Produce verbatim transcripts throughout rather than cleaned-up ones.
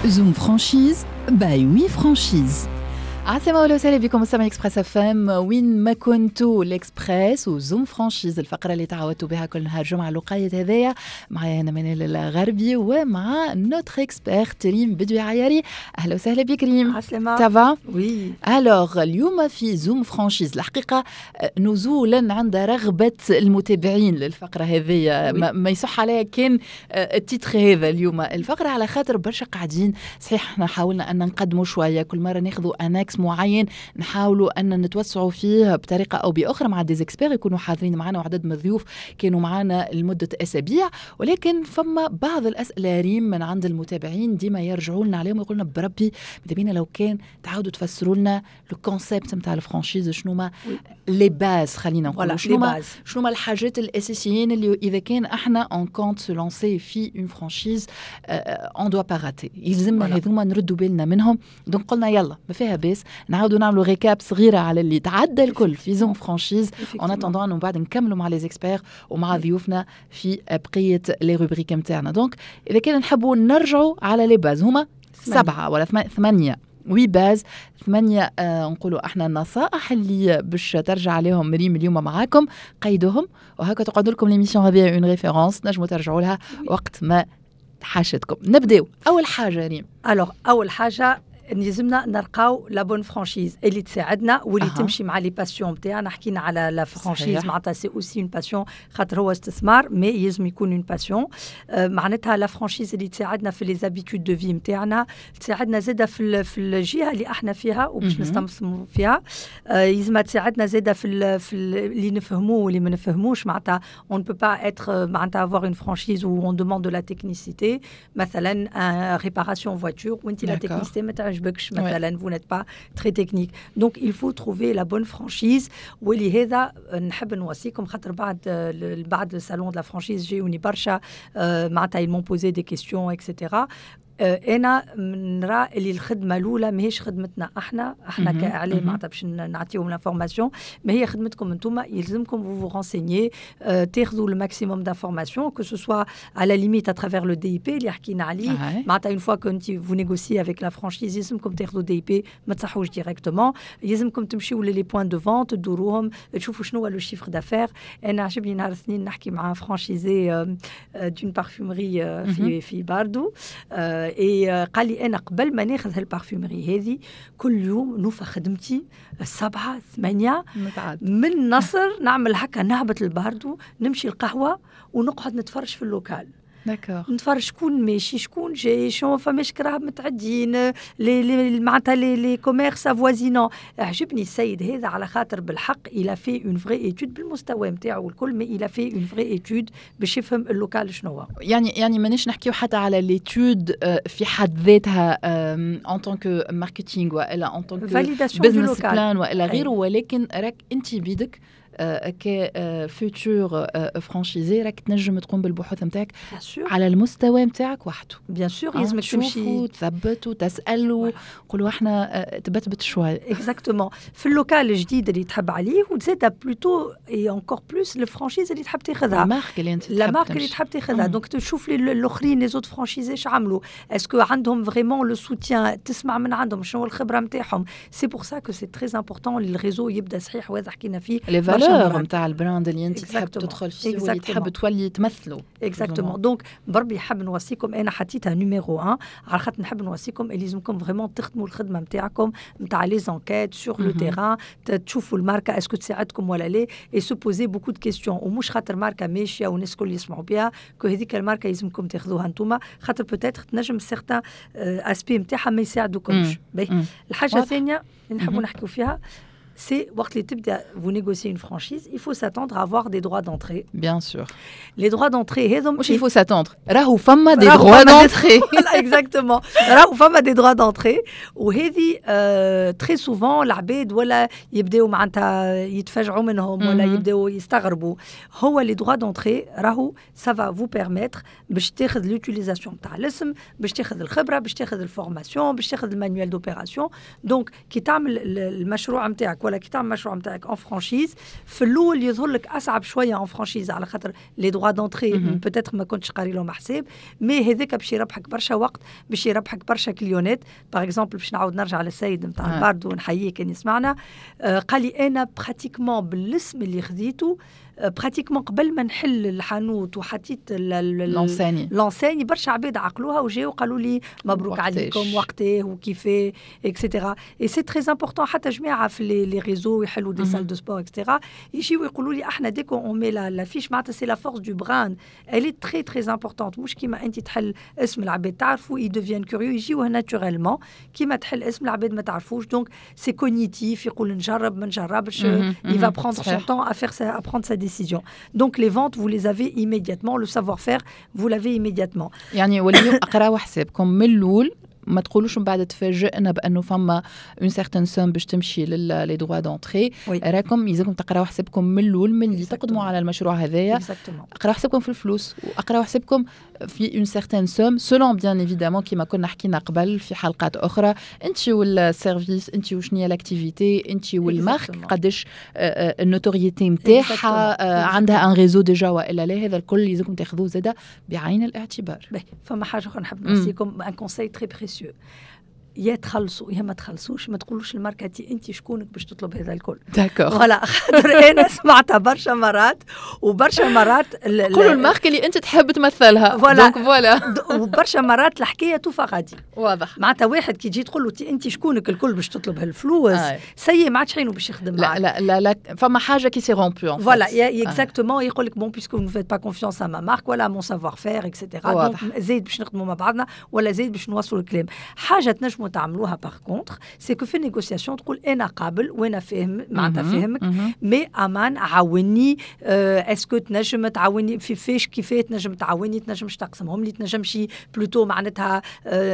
زوم فرانشيز باي وي فرانشيز. عسلامة ولا وسهلا بكم مستمعي اكسبريس اف ام وين ما كنتوا. الاكسبريس وزوم فرانشيز الفقره اللي تعودتوا بها كل نهار جمعه الوقاية هذايا معايا انا منال الغربي ومع نوتر اكسبيرت ريم بدوي عياري. اهلا وسهلا بك ريم. عسلامة. تافا وي. الوغ اليوم في زوم فرانشيز الحقيقه نزولا عند رغبه المتابعين للفقره هذه ما, ما يصح عليها كان التيتر هذا اليوم الفقره على خاطر برشا قاعدين صحيح احنا حاولنا ان نقدموا شويه كل مره ناخذوا اناكس معين نحاولوا ان نتوسعوا فيه بطريقه او باخرى مع ديزيكسبير يكونوا حاضرين معنا وعدد من الضيوف كانوا معنا لمده اسابيع. ولكن فما بعض الاسئله ريم من عند المتابعين ديما يرجعوا لنا عليهم ويقولوا لنا بربي مدابينا لو كان تعاودوا تفسروا لنا لو كونسيبت نتاع الفرانشيز شنو ما لي باز خلينا نقولوا شنو ما شنو ما الحاجات الاساسيين اللي اذا كان احنا اون كونت سو لانسي في اون فرانشيز اون دوا با راتي يلزمنا هذوما نردوا بالنا منهم. دونك قلنا يلا ما فيها باس نعاودوا نعملوا ريكاب صغيره على اللي تعدى الكل في زوم فرانشيز اون اتوندون ومن بعد نكملوا مع لي زيكسبير ومع ضيوفنا في بقيه لي روبريك نتاعنا. دونك اذا كان نحبوا نرجعوا على لي باز هما سبعه ولا ثمانيه وي باز ثمانية آه نقولوا احنا النصائح اللي باش ترجع عليهم ريم اليوم معاكم قيدوهم وهكا تقعد لكم ليميسيون هذه اون ريفيرونس نجموا ترجعوا لها وقت ما حاجتكم. نبداو اول حاجه ريم. الوغ اول حاجه لازمنا نلقاو لا بون فرانشيز اللي تساعدنا واللي أه. تمشي مع لي باسيون نتاعنا. حكينا على لا فرانشيز معناتها سي اوسي اون باسيون خاطر هو استثمار مي يلزم يكون اون باسيون أه معناتها لا فرانشيز اللي تساعدنا في لي زابيتود دو في نتاعنا تساعدنا زاده في في الجهه اللي احنا فيها وباش نستمروا فيها. أه يلزم تساعدنا زاده في في اللي نفهموه واللي ما نفهموش معناتها اون بو با اتر معناتها افوار اون فرانشيز و اون دوموند دو لا تكنيسيتي مثلا ريباراسيون فواتور وانت لا تكنيسيتي ما تعجبكش مثلا vous n'êtes pas très technique. Donc il faut trouver la bonne franchise. ولهذا نحب نوصيكم خاطر بعد بعد الصالون de la franchise جاوني برشا معناتها ils m'ont posé des questions et cetera. أنا نرى اللي الخدمة الأولى ماهيش خدمتنا إحنا إحنا كإعلام معناتها باش نعطيهم لانفورماسيون ما هي خدمتكم أنتوما. يلزمكم vous vous renseigner تاخذوا le maximum d'informations que ce soit à la limite à travers le D I P اللي حكينا عليه معناتها une fois que vous négociez avec la franchise يلزمكم تاخذوا D I P ما تصحوش ديريكتومون. يلزمكم تمشيوا للي بوين دو فونت تدوروهم تشوفوا شنو هو لو شيفر دافير. أنا عجبني نهار الاثنين نحكي مع فرانشيزي دون بارفيومري في في باردو إيه قال لي أنا قبل ما ناخذ هالبارفيومري هذه كل يوم نوفى خدمتي السبعة ثمانية من نصر نعمل هكا نهبط الباردو نمشي القهوة ونقعد نتفرج في اللوكال داكور نتفرج شكون ماشي شكون جاي شنو فماش كراهب متعدين لي معناتها لي لي كوميرس افوازينون. عجبني السيد هذا على خاطر بالحق إلا في اون فري ايتود بالمستوى نتاعو الكل مي إلا في اون فري ايتود باش يفهم اللوكال شنو هو. يعني يعني مانيش نحكيو حتى على ليتود في حد ذاتها ان طونك ماركتينغ والا ان طونك بزنس بلان والا غيره ولكن راك انت بيدك كفوتور فرانشيزي راك تنجم تقوم بالبحوث نتاعك على المستوى نتاعك وحده. بيان سور لازمك تمشي تثبت وتسال وقولوا احنا تبتبت شويه اكزاكتومون في اللوكال الجديد اللي تحب عليه وزاد بلوتو اي انكور بلوس الفرانشيز اللي تحب تاخذها المارك اللي انت لا مارك اللي تحب تاخذها. دونك تشوف الاخرين لي زوت فرانشيزي اش عملوا اسكو عندهم فريمون لو سوتيان تسمع من عندهم شنو الخبره نتاعهم. سي بور سا كو سي تري امبورطون الريزو يبدا صحيح وهذا حكينا فيه الفالور نتاع البراند اللي انت تحب تدخل فيه واللي تحب تولي تمثله. اكزاكتومون. دونك بربي حاب نوصيكم انا حطيتها نيميرو واحد على خاطر نحب نوصيكم اللي لازمكم فريمون تخدموا الخدمه نتاعكم نتاع لي زانكيت سور لو تيران تشوفوا الماركه اسكو تساعدكم ولا لا اي سو بوزي بوكو دو كيستيون ومش خاطر ماركه ماشيه والناس الكل يسمعوا بها كو هذيك الماركه لازمكم تاخذوها انتوما خاطر بوتيتر تنجم سيغتان اسبي نتاعها ما يساعدوكمش. الحاجه الثانيه اللي نحبوا نحكيو فيها c'est وقت اللي تبدا vous négociez une franchise il faut s'attendre à avoir des droits d'entrée. Bien sûr. Les droits d'entrée هذم مش il faut s'attendre راهو فما des droits d'entrée. Voilà exactement. راهو فما des droits d'entrée وهذه très souvent العباد ولا يبداو معناتها يتفاجئوا منهم ولا يبداو يستغربوا. هو les droits d'entrée راهو ça va vous permettre باش تاخذ l'utilisation تاع الاسم باش تاخذ الخبره باش تاخذ الفورماسيون باش تاخذ المانيوال دوبيراسيون. دونك كي تعمل المشروع نتاعك نتاعك ولا كي تعمل مشروع نتاعك ان فرانشيز في الاول يظهر لك اصعب شويه ان فرانشيز على خاطر لي دغوا دونتري بوتيتر ما كنتش قاري لهم حساب مي هذاك باش يربحك برشا وقت باش يربحك برشا كليونات باغ اكزومبل باش نعاود نرجع للسيد نتاع البارد ونحييه كان يسمعنا آه قال لي انا براتيكمون بالاسم اللي خذيته براتيكمون قبل ما نحل الحانوت وحطيت لونساني لونساني برشا عباد عقلوها وجاو قالوا لي مبروك عليكم وقتيه وكيفاه اكسيتيرا اي سي تري امبورطون حتى جماعه في لي لي ريزو يحلوا دي سال دو سبور اكسيتيرا يجيو يقولوا لي احنا ديكو اون مي لا فيش معناتها سي لا فورس دو براند الي تري تري امبورطونت مش كيما انت تحل اسم العباد تعرفوا اي ديفيان كوريو يجيو ناتوريلمون كيما تحل اسم العباد ما تعرفوش دونك سي كوغنيتيف يقول نجرب ما نجربش il va prendre son temps à faire sa, à prendre sa décision. Donc les ventes, vous les avez immédiatement. Le savoir-faire, vous l'avez immédiatement. يعني واليوم أقرأوا حسابكم من الأول ما تقولوش من بعد تفاجئنا بانه فما اون سيرتين سوم باش تمشي لي دروا دونتري راكم يلزمكم تقراو حسابكم من الاول من اللي تقدموا على المشروع هذايا اقراو حسابكم في الفلوس واقراو حسابكم في اون سيرتين سوم سولون بيان ايفيدامون كيما كنا حكينا قبل في حلقات اخرى انت والسيرفيس انت وشنو هي الاكتيفيتي انت والمارك قداش النوتوريتي نتاعها عندها ان ريزو ديجا والا لا هذا الكل يلزمكم تاخذوه زاده بعين الاعتبار. فما حاجه اخرى نحب نعطيكم ان كونساي تري بريسيو يا تخلصوا يا ما تخلصوش ما تقولوش الماركتي انت شكونك باش تطلب هذا الكل داكور فوالا خاطر انا سمعتها برشا مرات وبرشا مرات كل الماركه اللي انت تحب تمثلها دونك فوالا وبرشا مرات الحكايه توفى غادي واضح معناتها واحد كي تجي تقول له انت شكونك الكل باش تطلب هالفلوس آه. سي ما عادش عينه باش يخدم لا لا لا لا فما حاجه كي سي رومبو فوالا اكزاكتومون يقول لك بون بيسكو نو فيت با كونفيونس ا ما مارك ولا مون سافوار فير اكسيتيرا دونك زيد باش نخدموا مع بعضنا ولا زيد باش نوصلوا الكلام حاجه تنجموا تعملوها باغ كونتر سي كو في نيغوسياسيون تقول انا قابل وانا فاهم معناتها فاهمك مي امان عاوني اسكو تنجم تعاوني في فاش كيفاه تنجم تعاوني تنجمش تقسمهم لي تنجمش بلوتو معناتها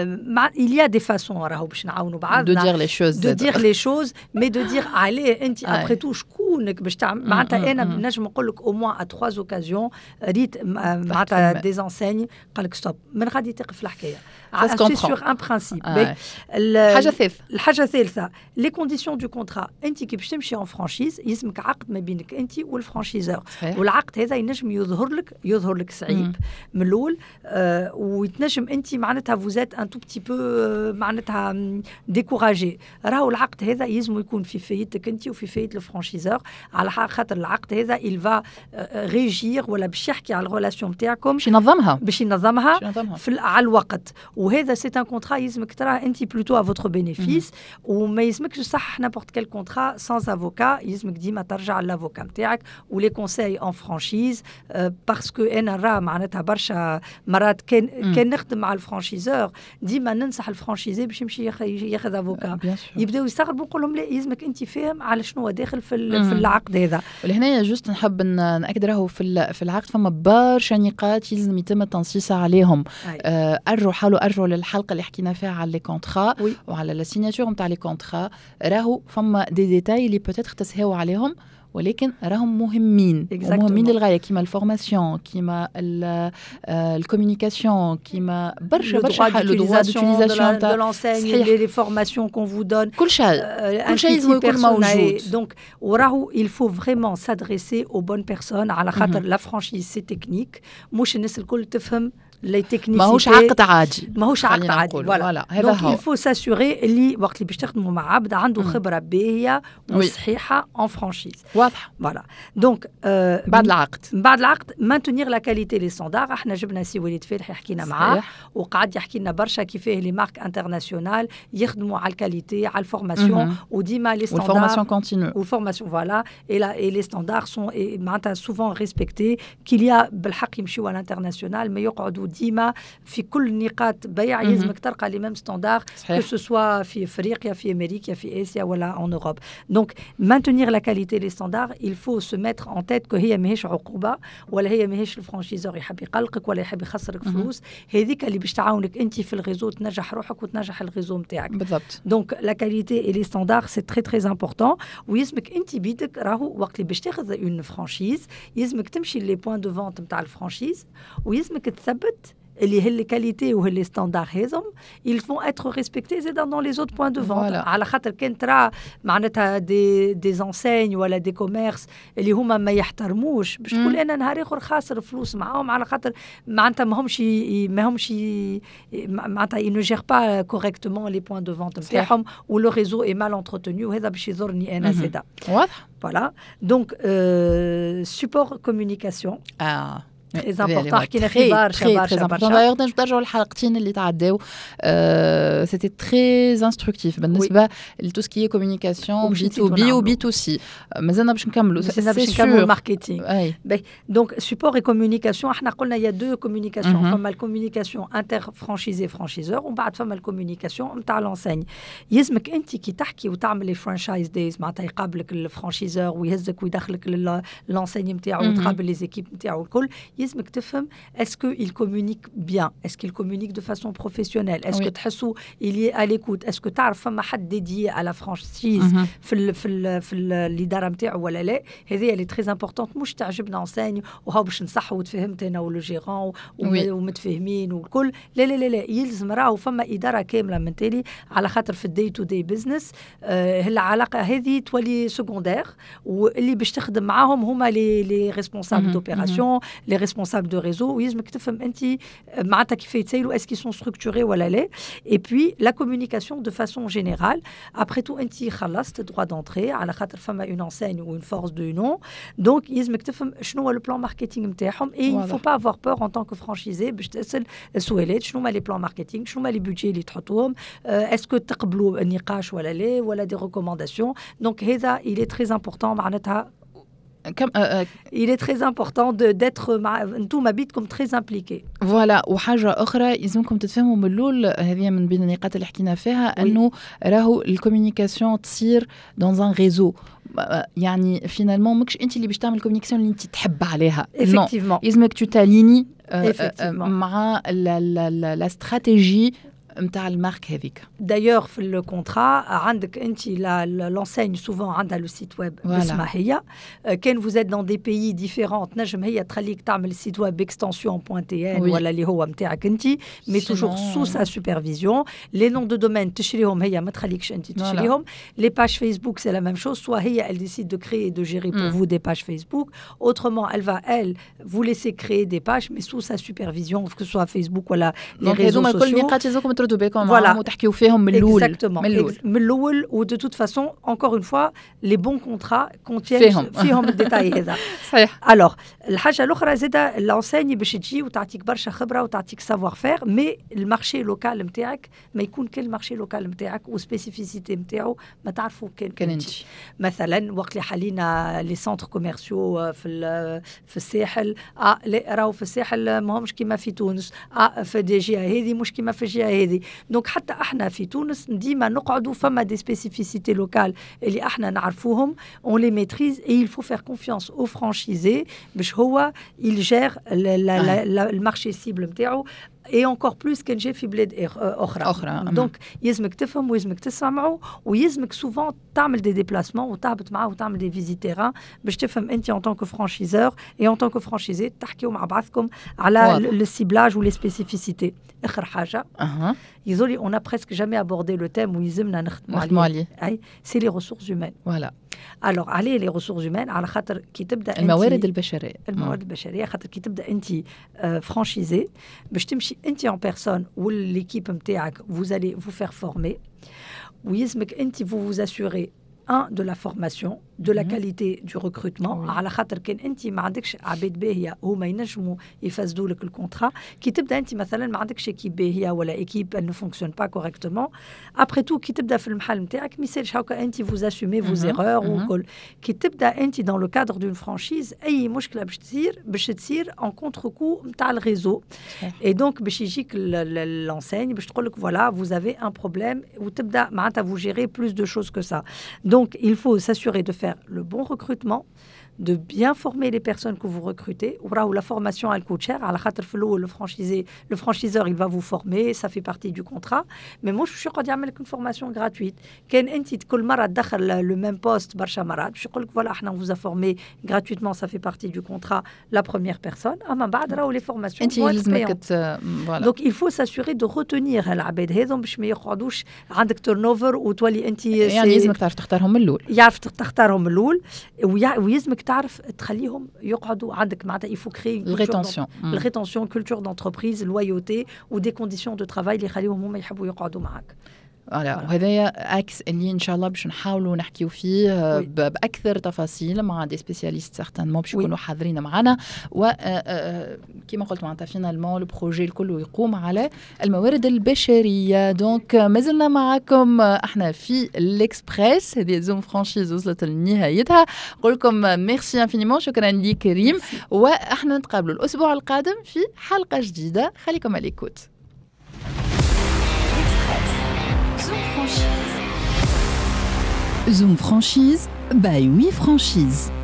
il y a des façons راهو باش نعاونوا بعضنا دو دير لي شوز دو دير لي شوز مي دو دير عليه انت ابري تو شكونك باش تعمل معناتها انا نجم نقول لك او موان ا تخوا اوكازيون ريت معناتها دي زانسيني قال لك ستوب من غادي تقف الحكايه سي سور ان برانسيب الحاجه الثالثه الحاجه الثالثه لي كونديسيون دو كونترا انت كي باش تمشي اون فرانشيز يلزمك عقد ما بينك انت والفرانشيزور والعقد هذا ينجم يظهر لك يظهر لك صعيب من الاول آه ويتنجم انت معناتها فوزات ان تو بتي بو معناتها ديكوراجي راهو العقد هذا يلزم يكون في فايدتك انت وفي فايده الفرانشيزور على خاطر العقد هذا il va ريجير ولا باش يحكي على الريلاسيون نتاعكم باش ينظمها باش ينظمها في على الوقت وهذا سي ان كونترا يلزمك تراه انت بلوتو ا فوتر بينيفيس وما يلزمكش تصحح نابورت كيل كونترا سانز افوكا يلزمك ديما ترجع لافوكا نتاعك ولي كونساي اون فرانشيز باسكو انا راه معناتها برشا مرات كان كان نخدم مع الفرانشيزور ديما ننصح الفرانشيزي باش يمشي ياخذ افوكا يبداو يستغربوا نقول لهم لا يلزمك انت فاهم على شنو داخل في في العقد هذا ولهنا جوست نحب ناكد راهو في في العقد فما برشا نقاط يلزم يتم التنصيص عليهم آه ارجعوا حاولوا ارجعوا للحلقه اللي حكينا فيها على لي كونترا وعلى لا سيناتور نتاع لي كونترا راهو فما دي ديتاي اللي بوتيتر تسهوا عليهم ولكن راهم مهمين مهمين للغايه كيما الفورماسيون كيما الكومونيكاسيون كيما برشا برشا لو دروا دوتيليزاسيون تاع لونسيني لي فورماسيون كون فو دون كل شيء كل شيء لازم يكون موجود دونك وراهو il faut vraiment s'adresser aux bonnes personnes على خاطر لا فرانشيز سي تكنيك مش الناس الكل تفهم لي تكنيسيتي ماهوش عقد عادي ماهوش عقد عادي فوالا هذا هو il faut s'assurer اللي وقت اللي باش تخدموا مع عبد عنده خبره باهيه وصحيحه اون فرانشيز واضح فوالا دونك بعد العقد بعد العقد مانتونير لا كاليتي لي ستاندار احنا جبنا سي وليد فالح حكينا معاه وقعد يحكي لنا برشا كيفاه لي مارك انترناسيونال يخدموا على الكاليتي على الفورماسيون وديما لي ستاندار والفورماسيون كونتينيو والفورماسيون فوالا اي لا اي لي ستاندار سون معناتها سوفون ريسبكتي كيليا بالحق يمشيو على الانترناسيونال ما يقعدوا ديما في كل نقاط بيع يلزمك تلقى لي ميم ستاندار كو سو سوا في افريقيا في امريكا في اسيا ولا ان اوروب دونك مانتونير لا كاليتي لي ستاندار il faut se mettre en tête que هي ماهيش عقوبه ولا هي ماهيش الفرانشيزور يحب يقلقك ولا يحب يخسرك فلوس هذيك اللي باش تعاونك انت في الريزو تنجح روحك وتنجح الريزو نتاعك بالضبط دونك لا كاليتي اي لي ستاندار سي تري تري امبورطون ويلزمك انت بيدك راهو وقت اللي باش تاخذ اون فرانشيز يلزمك تمشي لي بوين دو فونت نتاع الفرانشيز ويلزمك تثبت اللي هي les qualités ou les standards هذم ils vont être respectés dans les autres points de vente. Voilà. على خاطر كان ترى معناتها des des enseignes ولا des commerces اللي هما ما يحترموش باش تقول انا نهار اخر خاسر فلوس معاهم على خاطر معناتها ما همش ما همش معناتها ils ne gèrent pas correctement les points de vente نتاعهم و le réseau est mal entretenu وهذا باش يضرني انا زاده. واضح. Voilà. Donc euh, support communication. Ah. très important حكينا فيه برشا برشا برشا. دايوغ نرجعوا للحلقتين اللي تعداو سيتي تري انستركتيف بالنسبه لتو سكي كومونيكاسيون بي تو بي و بي تو سي. مازلنا باش نكملوا مازلنا باش نكملوا الماركتينغ. دونك سبور اي كومونيكاسيون احنا قلنا يا دو كومونيكاسيون فما الكومونيكاسيون انتر فرانشيزي فرانشيزور ومن بعد فما الكومونيكاسيون نتاع لونسيني. يلزمك انت كي تحكي وتعمل لي فرانشايز دايز معناتها يقابلك الفرانشيزور ويهزك ويدخلك للونسيني نتاعو وتقابل لي زيكيب نتاعو الكل. يلزمك تفهم est-ce qu'il communique bien, est-ce qu'il communique de façon professionnelle, est-ce oui. que تحسوا il est à l'écoute, est-ce que تعرف فما حد dédié à la franchise في ال في ال في الإدارة نتاعو ولا لا. هذه اللي très importante. مش تعجبنا انساني وهاو باش نصحوا وتفهمت انا ولا جيران ومتفاهمين والكل. لا لا لا لا يلزم راهو فما إدارة كاملة من تالي على خاطر في الدي تو دي بزنس العلاقة هذه تولي سكوندير واللي باش تخدم معاهم هما لي لي ريسبونسابل دوبيراسيون لي ريسبونسابل de réseau ويزمك تفهم انت معناتها كيف يتسايلوا est-ce qu'ils sont structurés ولا لا. et puis la communication de façon générale. après tout انت خلصت droit d'entrée على خاطر فما une enseigne ou une force de nom donc يزمك تفهم شنو هو le plan marketing نتاعهم. et il ne faut pas avoir peur en tant que franchisé باش تسال السؤالات شنو هما les plans marketing شنو هما les budgets اللي تحطوهم est-ce que تقبلوا النقاش ولا لا ولا des recommandations. donc هذا il est très important معناتها كم آه il est très important de d'être انتم ما بيتكم très impliqués. فوالا. وحاجه اخرى يلزمكم تتفهموا من الاول هذه من بين النقاط اللي حكينا فيها oui. انه راهو الكوميونيكاسيون تصير دون ان ريزو. يعني فينالمون ماكش انت اللي باش تعمل الكوميونيكاسيون اللي انت تحب عليها. effectivement يلزمك تتاليني مع لا استراتيجي نتاع المارك هذيك. دايوغ في الكونترا عندك انت لونسيني سوفون عندها لو سيت ويب اسمها هي. كان vous êtes dans des pays différents تنجم هي تخليك تعمل سيت ويب اكستنسيون بوان تي ان ولا اللي هو نتاعك انت مي توجور سو سا سوبرفيزيون. لي نون دو دومين تشريهم هي ما تخليكش انت تشريهم. لي باج فيسبوك سي لا ميم شوز سوا هي elle décide de créer et de gérer pour vous des pages Facebook. autrement elle va elle vous laisser créer des pages mais sous sa supervision que ce soit Facebook ولا les réseaux sociaux. Voilà. وتحكيوا فيهم من الأول. Exactement. من الأول. من الأول و de toute façon encore une fois les bons contrats contiennent فيهم, فيهم الديتاي هذا. صحيح. alors الحاجة الأخرى زادة الأنساني باش تجي وتعطيك برشا خبرة وتعطيك savoir faire مي المارشي لوكال نتاعك ما يكون كل المارشي لوكال نتاعك وسبيسيفيسيتي نتاعو ما تعرفوا كان كان مثلا وقت اللي حلينا لي سنتر كوميرسيو في في الساحل اه لا راهو في الساحل ماهمش كيما في تونس اه في دي جهة هذه مش كيما في الجهة هذه. دونك حتى احنا في تونس ديما نقعدوا فما دي سبيسيفيسيتي لوكال اللي احنا نعرفوهم اون لي ميتريز اي il faut faire confiance au franchisé باش هو il gère المارشي سيبل نتاعو et encore plus كان جاي في بلاد اخرى اخرى. دونك يلزمك تفهم ويلزمك تسمعوا ويلزمك سوفون تعمل دي ديبلاسمون وتهبط معاه وتعمل دي فيزيت تيران باش تفهم انت en tant que franchiseur et en tant que franchisé تحكيوا مع بعضكم على le ciblage ou les spécificités. اخر حاجه اها يزولي on a presque jamais abordé le thème ويلزمنا نخدموا عليه اي سي لي ressources humaines. voilà. alors عليه لي ressources humaines على خاطر كي تبدا الموارد البشريه الموارد البشريه خاطر كي تبدا انت فرانشيزي باش تمشي انت en personne ou l'équipe نتاعك vous allez vous faire former ويلزمك انت vous vous assurez un de la formation de la qualité du recrutement. على خاطر كان انت ما عندكش عباد باهيه هما ينجموا يفسدوا لك الكونترا. كي تبدا انت مثلا ما عندكش ايكيب باهيه ولا ايكيب ان فونكسيون با كوريكتومون ابري تو كي تبدا في المحل نتاعك ما يصيرش هكا انت فوز اسومي فوز ايرور وكل. كي تبدا انت دون لو كادر دون فرانشيز اي مشكله باش تصير باش تصير ان كونتر كو نتاع الريزو اي دونك باش يجيك لونسيني باش تقول لك فوالا vous avez un problème وتبدا معناتها vous gérez plus de choses que ça. donc il faut s'assurer de faire le bon recrutement, de bien former les personnes que vous recrutez. Ou la formation, elle coûte cher. À la khater flo, le franchisé, le franchiseur, il va vous former, ça fait partie du contrat. Mais moi, je suis sûr qu'il y a une formation gratuite. Quand enti كل مرة تدخل le même poste برشا مرات باش يقول لك voilà, احنا on vous a formé gratuitement, ça fait partie du contrat, la première personne. أما بعد راهو les formations vont être payantes. Donc il faut s'assurer de retenir العباد هذم باش ما يقعدوش عندك turnover وتولي انت يعني لازمك تعرف تختارهم من الأول. يعرف تختارهم من الأول ويلزمك تعرف تخليهم يقعدوا عندك معناتها il faut créer une rétention, une rétention, culture d'entreprise, loyauté ou des conditions de travail اللي يخليهم هما يحبوا يقعدوا معك. voilà. وهذا عكس اللي ان شاء الله باش نحاولوا نحكيو فيه باكثر تفاصيل مع دي سبيسياليست سيغتانمون باش يكونوا حاضرين معنا وكما قلت معناتها فينالمون البروجي الكل يقوم على الموارد البشريه. دونك مازلنا معكم احنا في الاكسبريس. هذه زوم فرانشيز وصلت لنهايتها. نقول لكم ميرسي انفينيمون، شكرا ليك كريم، واحنا نتقابلوا الاسبوع القادم في حلقه جديده. خليكم على l'écoute. Zoom Franchise by Oui Franchise.